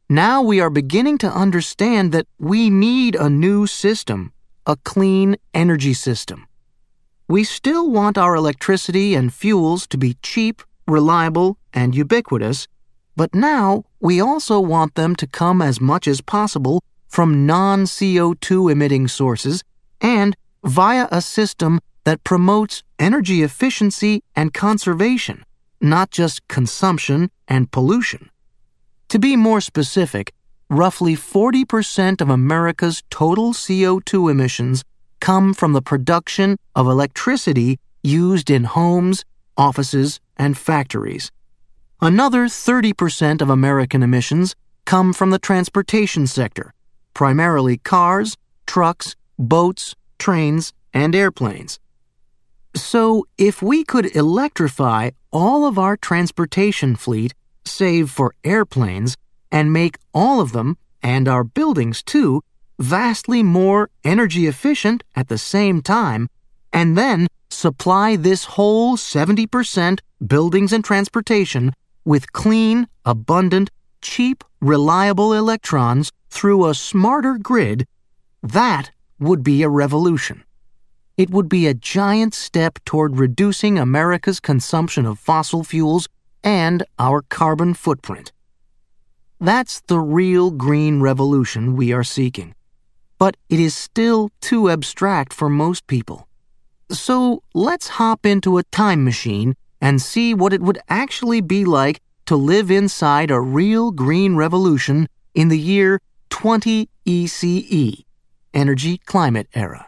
Now we are beginning to understand that we need a new system, a clean energy system. We still want our electricity and fuels to be cheap, reliable, and ubiquitous, but now we also want them to come as much as possible from non-CO2 emitting sources and via a system that promotes energy efficiency and conservation, not just consumption and pollution. To be more specific, roughly 40% of America's total CO2 emissions come from the production of electricity used in homes, offices, and factories. Another 30% of American emissions come from the transportation sector, primarily cars, trucks, boats, trains, and airplanes. So, if we could electrify all of our transportation fleet, save for airplanes, and make all of them, and our buildings too, vastly more energy efficient at the same time, and then supply this whole 70% buildings and transportation with clean, abundant, cheap, reliable electrons through a smarter grid, that would be a revolution. It would be a giant step toward reducing America's consumption of fossil fuels and our carbon footprint. That's the real green revolution we are seeking. But it is still too abstract for most people. So let's hop into a time machine and see what it would actually be like to live inside a real green revolution in the year 20 ECE, Energy Climate Era.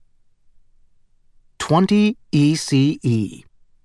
20 ECE.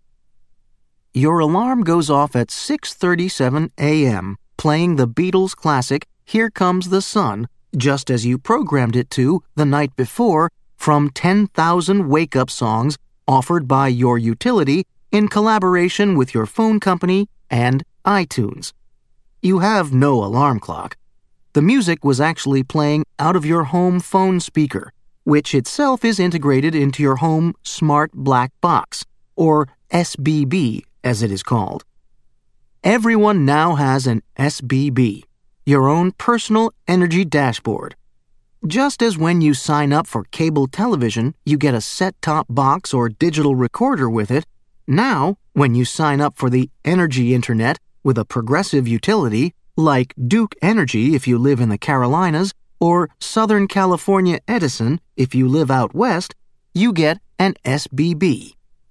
Your alarm goes off at 6:37 a.m., playing the Beatles classic Here Comes the Sun, just as you programmed it to the night before from 10,000 wake-up songs offered by your utility in collaboration with your phone company and iTunes. You have no alarm clock. The music was actually playing out of your home phone speaker, which itself is integrated into your home smart black box, or SBB as it is called. Everyone now has an SBB, your own personal energy dashboard. Just as when you sign up for cable television, you get a set-top box or digital recorder with it, now, when you sign up for the Energy Internet with a progressive utility, like Duke Energy if you live in the Carolinas, or Southern California Edison if you live out west, you get an SBB.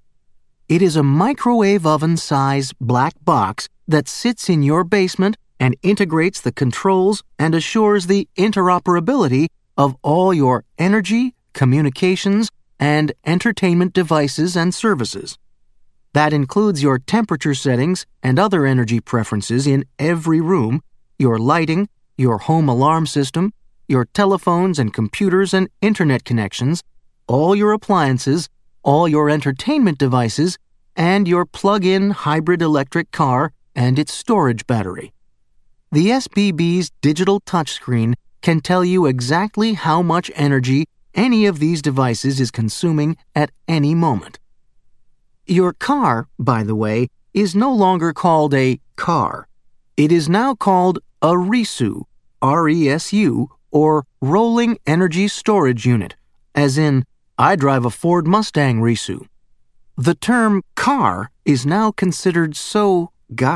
It is a microwave oven-size black box that sits in your basement and integrates the controls and assures the interoperability of all your energy, communications, and entertainment devices and services. That includes your temperature settings and other energy preferences in every room, your lighting, your home alarm system, your telephones and computers and internet connections, all your appliances, all your entertainment devices, and your plug-in hybrid electric car and its storage battery. The SBB's digital touchscreen can tell you exactly how much energy any of these devices is consuming at any moment. Your car, by the way, is no longer called a car. It is now called a RESU, R-E-S-U, or Rolling Energy Storage Unit, as in, I drive a Ford Mustang RESU. The term car is now considered so,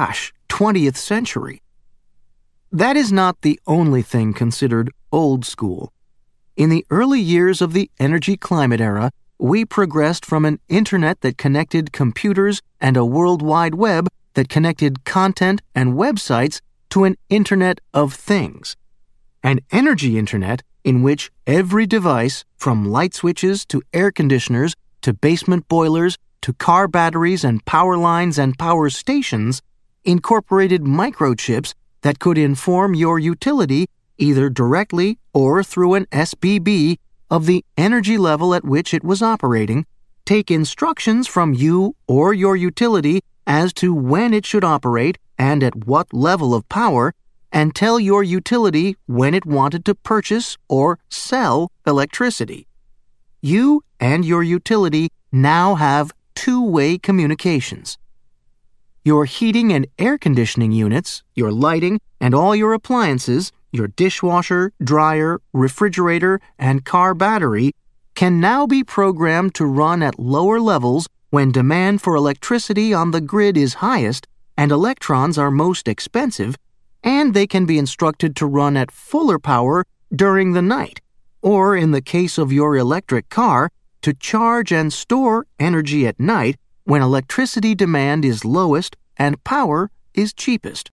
20th century. That is not the only thing considered old school. In the early years of the energy climate era, we progressed from an internet that connected computers and a World Wide Web that connected content and websites to an Internet of Things. An energy internet in which every device, from light switches to air conditioners to basement boilers to car batteries and power lines and power stations, incorporated microchips that could inform your utility either directly or through an SBB of the energy level at which it was operating, take instructions from you or your utility as to when it should operate and at what level of power, and tell your utility when it wanted to purchase or sell electricity. You and your utility now have two-way communications. Your heating and air conditioning units, your lighting, and all your appliances, your dishwasher, dryer, refrigerator, and car battery can now be programmed to run at lower levels when demand for electricity on the grid is highest and electrons are most expensive, and they can be instructed to run at fuller power during the night, or in the case of your electric car, to charge and store energy at night when electricity demand is lowest and power is cheapest.